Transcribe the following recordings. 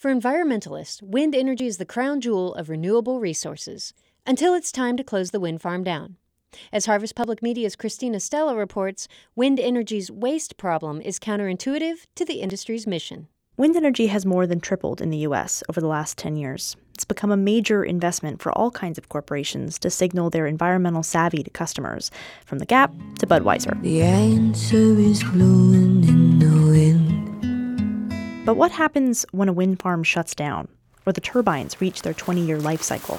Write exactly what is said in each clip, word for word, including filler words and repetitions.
For environmentalists, wind energy is the crown jewel of renewable resources, until it's time to close the wind farm down. As Harvest Public Media's Christina Stella reports, wind energy's waste problem is counterintuitive to the industry's mission. Wind energy has more than tripled in the U S over the last ten years. It's become a major investment for all kinds of corporations to signal their environmental savvy to customers, from The Gap to Budweiser. The answer is blowing in the wind. But what happens when a wind farm shuts down, or the turbines reach their twenty-year life cycle?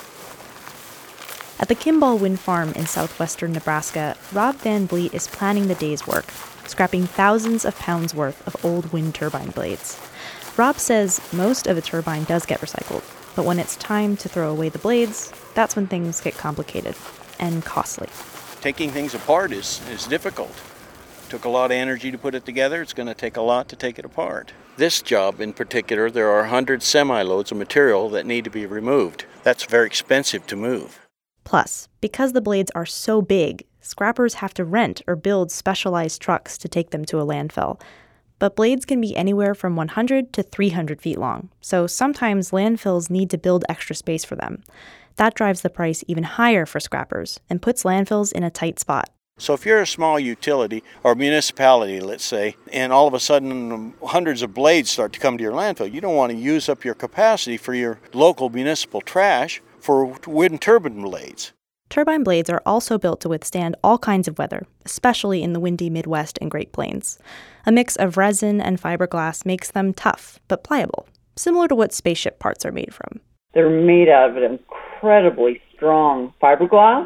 At the Kimball Wind Farm in southwestern Nebraska, Rob Van Vliet is planning the day's work, scrapping thousands of pounds worth of old wind turbine blades. Rob says most of a turbine does get recycled, but when it's time to throw away the blades, that's when things get complicated and costly. Taking things apart is, is difficult. It took a lot of energy to put it together. It's going to take a lot to take it apart. This job in particular, there are one hundred semi-loads of material that need to be removed. That's very expensive to move. Plus, because the blades are so big, scrappers have to rent or build specialized trucks to take them to a landfill. But blades can be anywhere from one hundred to three hundred feet long, so sometimes landfills need to build extra space for them. That drives the price even higher for scrappers and puts landfills in a tight spot. So if you're a small utility or municipality, let's say, and all of a sudden hundreds of blades start to come to your landfill, you don't want to use up your capacity for your local municipal trash for wind turbine blades. Turbine blades are also built to withstand all kinds of weather, especially in the windy Midwest and Great Plains. A mix of resin and fiberglass makes them tough but pliable, similar to what spaceship parts are made from. They're made out of an incredibly strong fiberglass.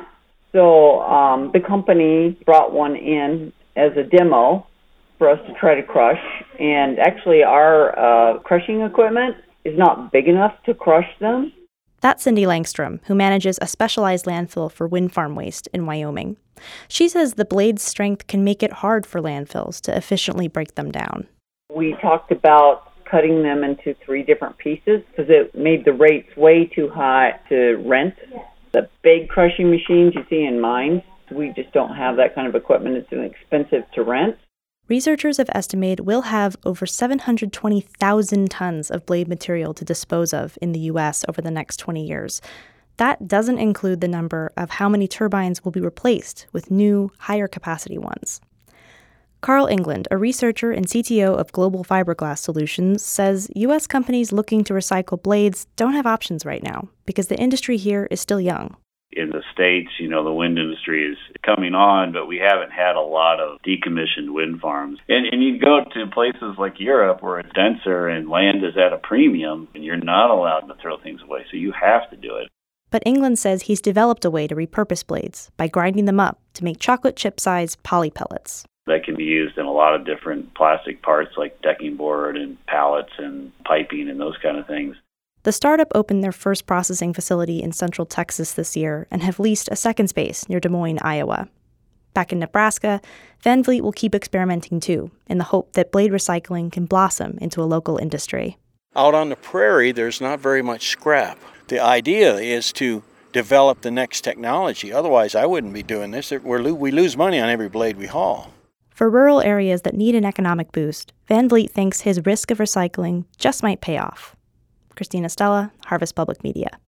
So um, the company brought one in as a demo for us to try to crush. And actually our uh, crushing equipment is not big enough to crush them. That's Cindy Langstrom, who manages a specialized landfill for wind farm waste in Wyoming. She says the blade's strength can make it hard for landfills to efficiently break them down. We talked about cutting them into three different pieces because it made the rates way too high to rent. The big crushing machines you see in mines, we just don't have that kind of equipment. It's expensive to rent. Researchers have estimated we'll have over seven hundred twenty thousand tons of blade material to dispose of in the U S over the next twenty years. That doesn't include the number of how many turbines will be replaced with new, higher capacity ones. Carl England, a researcher and C T O of Global Fiberglass Solutions, says U S companies looking to recycle blades don't have options right now because the industry here is still young. In the States, you know, the wind industry is coming on, but we haven't had a lot of decommissioned wind farms. And, and you go to places like Europe where it's denser and land is at a premium, and you're not allowed to throw things away, so you have to do it. But England says he's developed a way to repurpose blades by grinding them up to make chocolate chip-sized poly pellets. That can be used in a lot of different plastic parts like decking board and pallets and piping and those kind of things. The startup opened their first processing facility in central Texas this year and have leased a second space near Des Moines, Iowa. Back in Nebraska, Van Vliet will keep experimenting too, in the hope that blade recycling can blossom into a local industry. Out on the prairie, there's not very much scrap. The idea is to develop the next technology. Otherwise, I wouldn't be doing this. We're, we lose money on every blade we haul. For rural areas that need an economic boost, Van Vliet thinks his risk of recycling just might pay off. Christina Stella, Harvest Public Media.